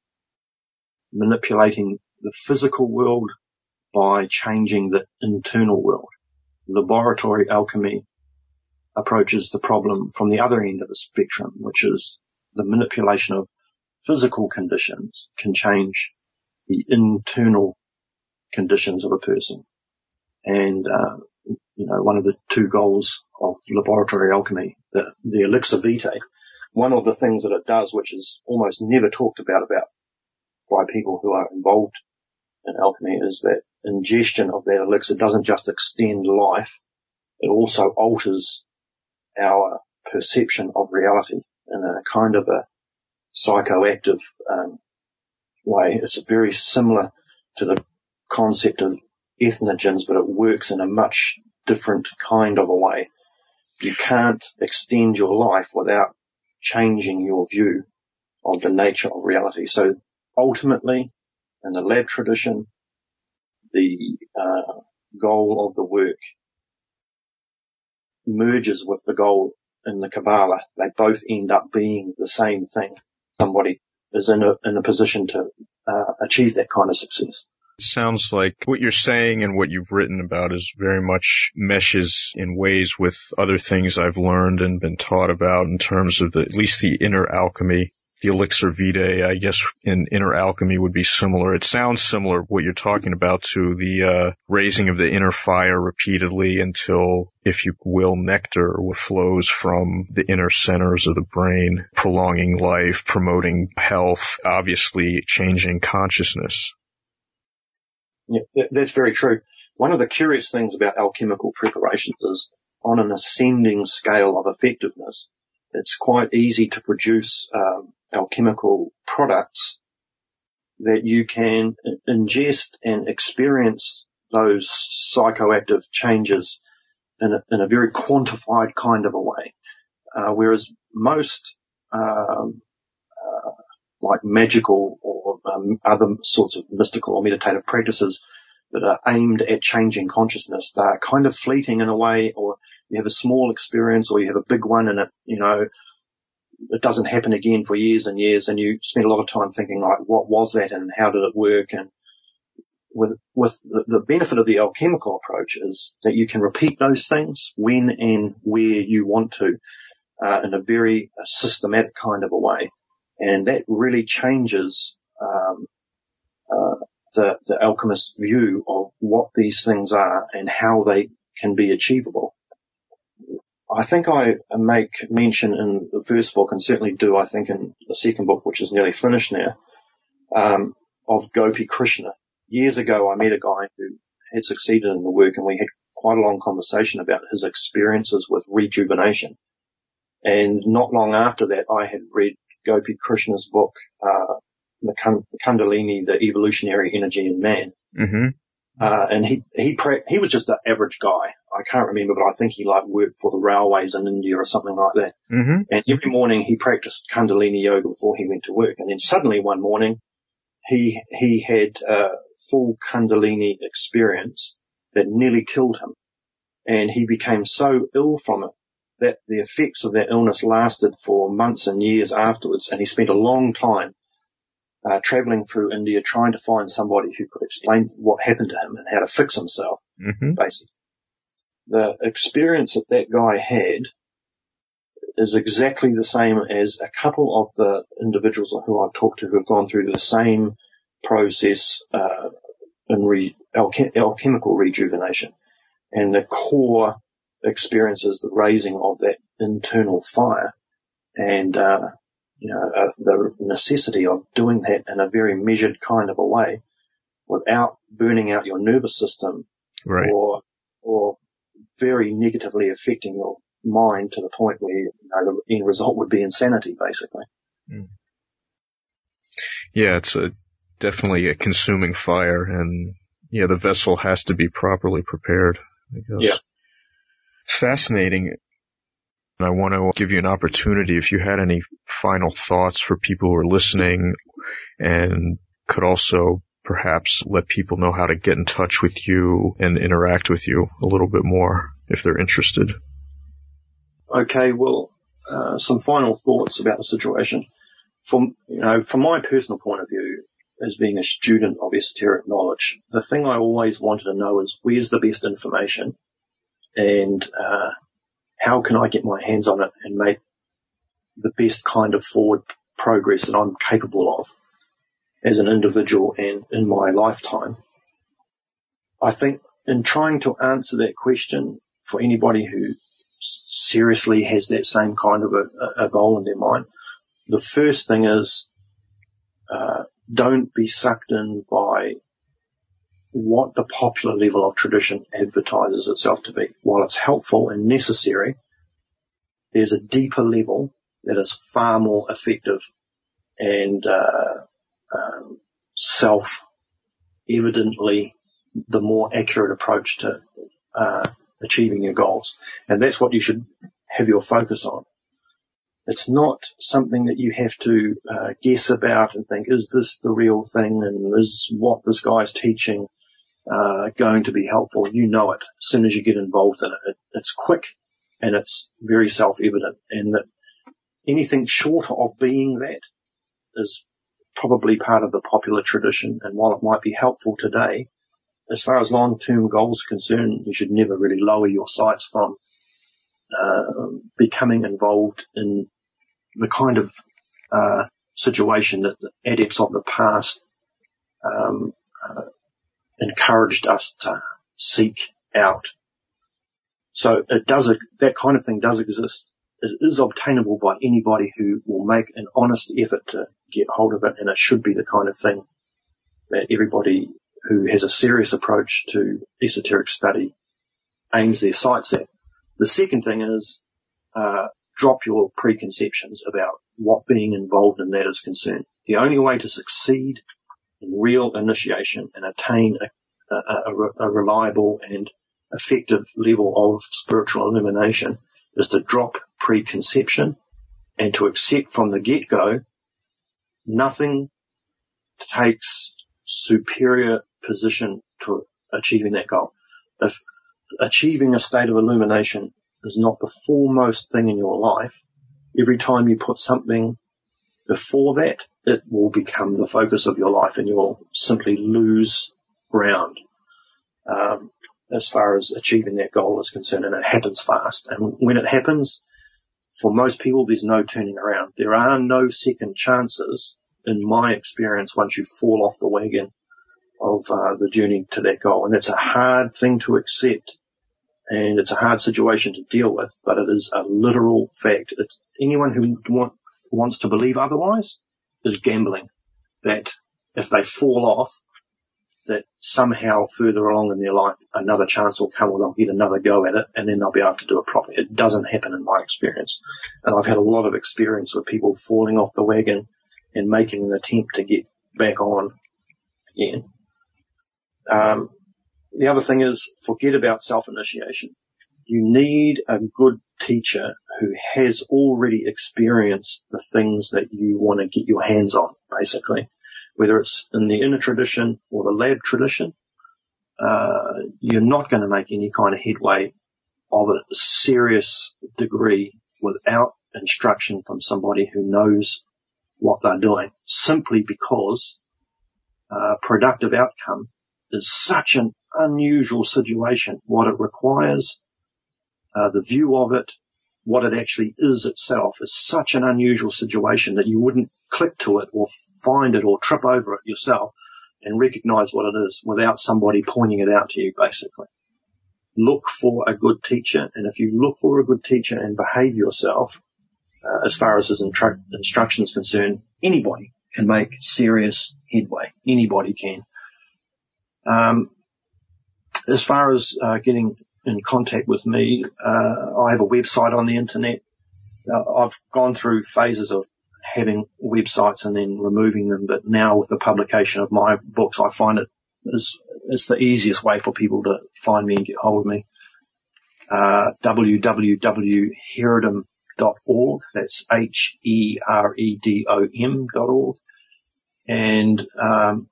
manipulating the physical world by changing the internal world. Laboratory alchemy approaches the problem from the other end of the spectrum, which is the manipulation of physical conditions can change the internal conditions of a person. And, uh, you know, one of the two goals of laboratory alchemy, the, the elixir vitae, one of the things that it does, which is almost never talked about, about by people who are involved in alchemy, is that ingestion of that elixir doesn't just extend life, it also alters our perception of reality in a kind of a psychoactive um, way. It's very similar to the concept of ethnogens, but it works in a much different kind of a way. You can't extend your life without changing your view of the nature of reality. So ultimately, in the lab tradition, the uh, goal of the work merges with the goal in the Kabbalah. They both end up being the same thing. Somebody is in a, in a position to uh, achieve that kind of success. It sounds like what you're saying and what you've written about is very much meshes in ways with other things I've learned and been taught about in terms of the, at least the inner alchemy. The elixir vitae, I guess, in inner alchemy would be similar. It sounds similar, what you're talking about, to the uh, raising of the inner fire repeatedly until, if you will, nectar flows from the inner centers of the brain, prolonging life, promoting health, obviously changing consciousness. Yeah, that's very true. One of the curious things about alchemical preparations is, on an ascending scale of effectiveness, it's quite easy to produce um, alchemical products that you can ingest and experience those psychoactive changes in a, in a very quantified kind of a way. Uh, whereas most um, uh, like magical or um, other sorts of mystical or meditative practices that are aimed at changing consciousness, they're kind of fleeting in a way, or you have a small experience or you have a big one and it, you know, it doesn't happen again for years and years, and you spend a lot of time thinking, like, what was that and how did it work? And with with the, the benefit of the alchemical approach is that you can repeat those things when and where you want to, uh, in a very uh, systematic kind of a way, and that really changes um, uh, the the alchemist's view of what these things are and how they can be achievable. I think I make mention in the first book, and certainly do, I think, in the second book, which is nearly finished now, um, of Gopi Krishna. Years ago, I met a guy who had succeeded in the work, and we had quite a long conversation about his experiences with rejuvenation. And not long after that, I had read Gopi Krishna's book, uh, the Kundalini, the Evolutionary Energy in Man. Mm-hmm. Uh, and he, he, pra- he was just an average guy. I can't remember, but I think he like worked for the railways in India or something like that. Mm-hmm. And every morning he practiced Kundalini yoga before he went to work. And then suddenly one morning he, he had a full Kundalini experience that nearly killed him. And he became so ill from it that the effects of that illness lasted for months and years afterwards. And he spent a long time Uh, traveling through India, trying to find somebody who could explain what happened to him and how to fix himself, mm-hmm. basically. The experience that that guy had is exactly the same as a couple of the individuals who I've talked to who have gone through the same process uh, in re- alchem- alchemical rejuvenation. And the core experience is the raising of that internal fire and uh you know, uh, the necessity of doing that in a very measured kind of a way without burning out your nervous system, right, or or very negatively affecting your mind to the point where, you know, the end result would be insanity, basically. Mm. Yeah, it's a, definitely a consuming fire, and yeah, the vessel has to be properly prepared, I guess. Yeah. Fascinating. And I want to give you an opportunity if you had any final thoughts for people who are listening, and could also perhaps let people know how to get in touch with you and interact with you a little bit more if they're interested. Okay, well, uh, some final thoughts about the situation. From, you know, from my personal point of view, as being a student of esoteric knowledge, the thing I always wanted to know is where's the best information, and uh, how can I get my hands on it and make the best kind of forward progress that I'm capable of as an individual and in my lifetime. I think in trying to answer that question for anybody who seriously has that same kind of a, a goal in their mind, the first thing is uh, don't be sucked in by what the popular level of tradition advertises itself to be. While it's helpful and necessary, there's a deeper level that is far more effective and uh, um, self-evidently the more accurate approach to uh, achieving your goals. And that's what you should have your focus on. It's not something that you have to uh, guess about and think, is this the real thing, and is what this guy's teaching uh, going to be helpful? You know it as soon as you get involved in it. it it's quick and it's very self-evident, and that anything short of being that is probably part of the popular tradition. And while it might be helpful today, as far as long-term goals are concerned, you should never really lower your sights from uh, becoming involved in the kind of uh, situation that the adepts of the past um, uh, encouraged us to seek out. So it does, that kind of thing does exist. It is obtainable by anybody who will make an honest effort to get hold of it, and it should be the kind of thing that everybody who has a serious approach to esoteric study aims their sights at. The second thing is uh, drop your preconceptions about what being involved in that is concerned. The only way to succeed in real initiation and attain a, a, a, a reliable and effective level of spiritual illumination is to drop preconception and to accept from the get-go nothing takes superior position to achieving that goal. If achieving a state of illumination is not the foremost thing in your life, every time you put something before that, it will become the focus of your life, and you'll simply lose ground um, as far as achieving that goal is concerned, and it happens fast. And when it happens, for most people, there's no turning around. There are no second chances, in my experience, once you fall off the wagon of uh, the journey to that goal. And it's a hard thing to accept, and it's a hard situation to deal with, but it is a literal fact. It's, anyone who want, wants to believe otherwise is gambling that if they fall off, that somehow further along in their life another chance will come, or they'll get another go at it, and then they'll be able to do it properly. It doesn't happen in my experience. And I've had a lot of experience with people falling off the wagon and making an attempt to get back on again. Um, the other thing is, forget about self-initiation. You need a good teacher who has already experienced the things that you want to get your hands on, basically. Whether it's in the inner tradition or the lab tradition, uh, you're not going to make any kind of headway of a serious degree without instruction from somebody who knows what they're doing, simply because uh, productive outcome is such an unusual situation. What it requires, uh, the view of it, what it actually is itself is such an unusual situation that you wouldn't click to it or find it or trip over it yourself and recognize what it is without somebody pointing it out to you, basically. Look for a good teacher, and if you look for a good teacher and behave yourself, uh, as far as his intru- instruction is concerned, anybody can make serious headway. Anybody can. Um, as far as uh, getting in contact with me, uh, I have a website on the internet. Uh, I've gone through phases of having websites and then removing them, but now with the publication of my books, I find it is it's the easiest way for people to find me and get hold of me. Uh, w w w dot heredom dot org. That's H E R E D O M dot org. And um,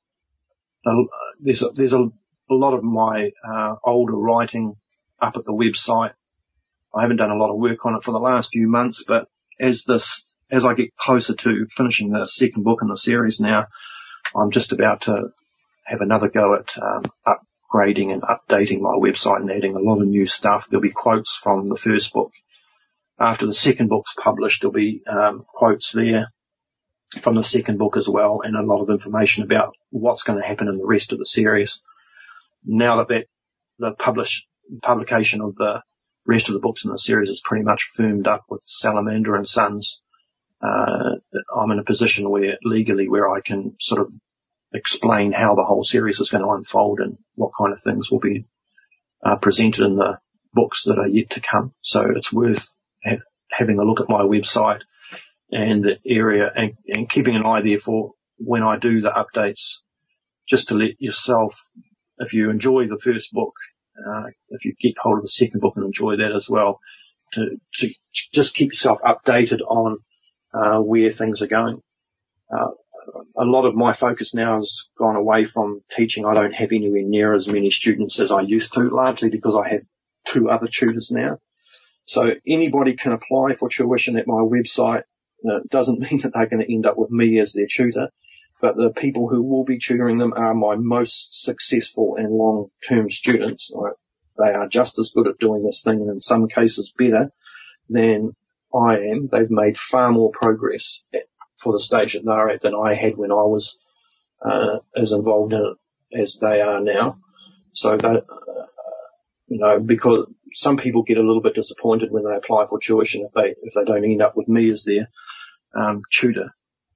there's a, there's a a lot of my uh, older writing up at the website. I haven't done a lot of work on it for the last few months, but as this, as I get closer to finishing the second book in the series now, I'm just about to have another go at um, upgrading and updating my website and adding a lot of new stuff. There'll be quotes from the first book. After the second book's published, there'll be um, quotes there from the second book as well, and a lot of information about what's going to happen in the rest of the series. Now that that the publish, publication of the rest of the books in the series is pretty much firmed up with Salamander and Sons, uh, I'm in a position where legally where I can sort of explain how the whole series is going to unfold and what kind of things will be uh, presented in the books that are yet to come. So it's worth ha- having a look at my website and the area and, and keeping an eye there for when I do the updates, just to let yourself, if you enjoy the first book, uh, if you get hold of the second book and enjoy that as well, to, to just keep yourself updated on uh, where things are going. Uh, a lot of my focus now has gone away from teaching. I don't have anywhere near as many students as I used to, largely because I have two other tutors now. So anybody can apply for tuition at my website. Uh, it doesn't mean that they're going to end up with me as their tutor, but the people who will be tutoring them are my most successful and long-term students. They are just as good at doing this thing, and in some cases better than I am. They've made far more progress at, for the stage that they're at than I had when I was uh, as involved in it as they are now. So that, uh, you know, because some people get a little bit disappointed when they apply for tuition if they if they don't end up with me as their um, tutor.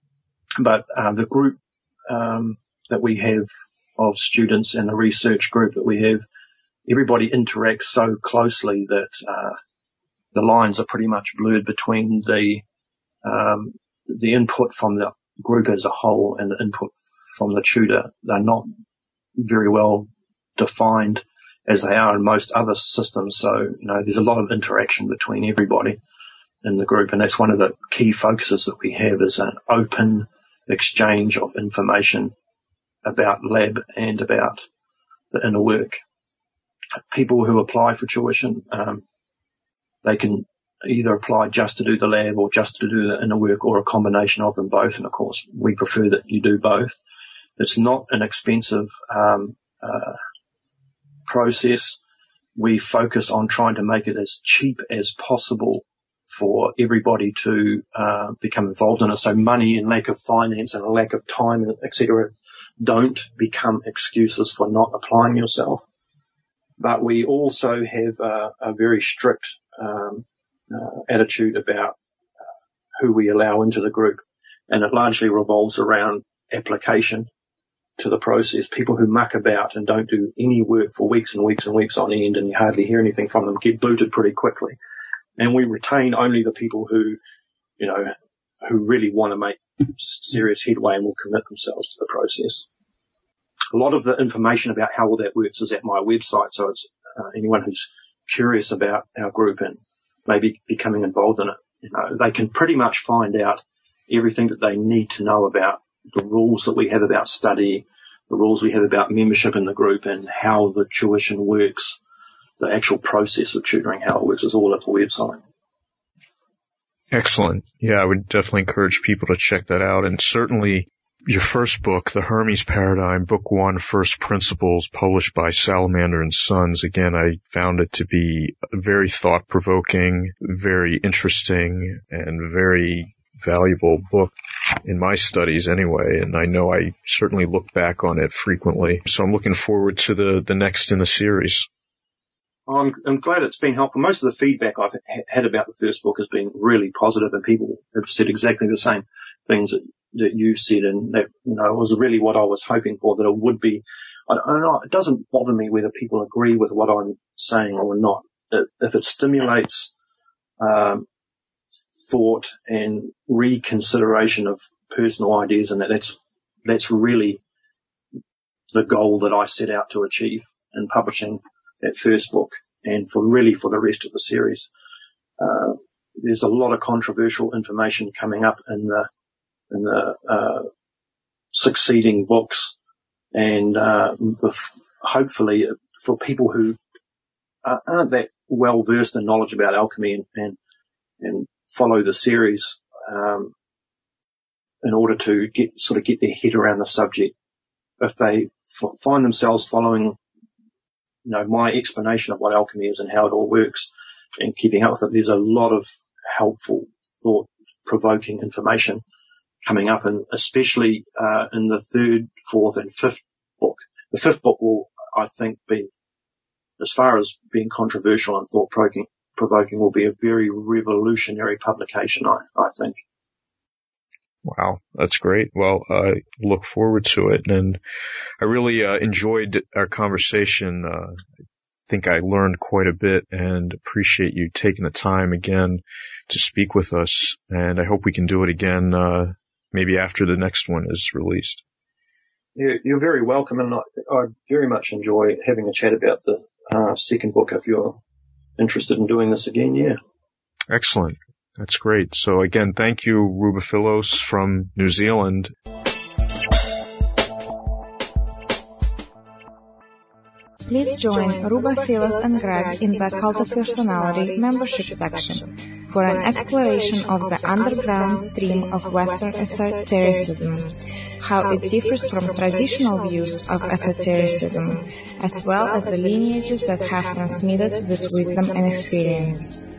But uh, the group um, that we have of students and the research group that we have, everybody interacts so closely that uh, the lines are pretty much blurred between the um, the input from the group as a whole and the input from the tutor. They're not very well defined as they are in most other systems. So, you know, there's a lot of interaction between everybody in the group, and that's one of the key focuses that we have, is an open exchange of information about lab and about the inner work. People who apply for tuition, um, they can either apply just to do the lab or just to do the inner work, or a combination of them both. And of course, we prefer that you do both. It's not an expensive um, uh, process. We focus on trying to make it as cheap as possible for everybody to uh, become involved in it. So money and lack of finance and a lack of time, et cetera, don't become excuses for not applying yourself. But we also have a, a very strict um, uh, attitude about uh, who we allow into the group, and it largely revolves around application to the process. People who muck about and don't do any work for weeks and weeks and weeks on end, and you hardly hear anything from them, get booted pretty quickly. And we retain only the people who, you know, who really want to make serious headway and will commit themselves to the process. A lot of the information about how all that works is at my website, so it's uh, anyone who's curious about our group and maybe becoming involved in it, you know, they can pretty much find out everything that they need to know about the rules that we have about study, the rules we have about membership in the group, and how the tuition works. The actual process of tutoring, how it works, is all at the website. Excellent. Yeah, I would definitely encourage people to check that out. And certainly your first book, The Hermes Paradigm, Book One, First Principles, published by Salamander and Sons. Again, I found it to be very thought-provoking, very interesting, and very valuable book in my studies anyway. And I know I certainly look back on it frequently. So I'm looking forward to the, the next in the series. I'm, I'm glad it's been helpful. Most of the feedback I've had about the first book has been really positive, and people have said exactly the same things that, that you said, and that, you know, it was really what I was hoping for, that it would be. I don't know, it doesn't bother me whether people agree with what I'm saying or not. If it stimulates um, thought and reconsideration of personal ideas, and that, that's that's really the goal that I set out to achieve in publishing that first book, and for really for the rest of the series. Uh, there's a lot of controversial information coming up in the in the uh, succeeding books, and uh, hopefully for people who aren't that well versed in knowledge about alchemy and and, and follow the series um, in order to get sort of get their head around the subject, if they f- find themselves following, you know, my explanation of what alchemy is and how it all works, and keeping up with it, there's a lot of helpful, thought-provoking information coming up, and especially uh, in the third, fourth, and fifth book. The fifth book will, I think, be as far as being controversial and thought-provoking, provoking will be a very revolutionary publication, I, I think. Wow, that's great. Well, I uh, look forward to it. And I really uh, enjoyed our conversation. Uh, I think I learned quite a bit and appreciate you taking the time again to speak with us. And I hope we can do it again, uh, maybe after the next one is released. You're very welcome, and I, I very much enjoy having a chat about the uh, second book if you're interested in doing this again, yeah. Excellent. That's great. So again, thank you, Rubophilos from New Zealand. Please join Rubophilos and Greg in the Cult of Personality membership section for an exploration of the underground stream of Western esotericism, how it differs from traditional views of esotericism, as well as the lineages that have transmitted this wisdom and experience.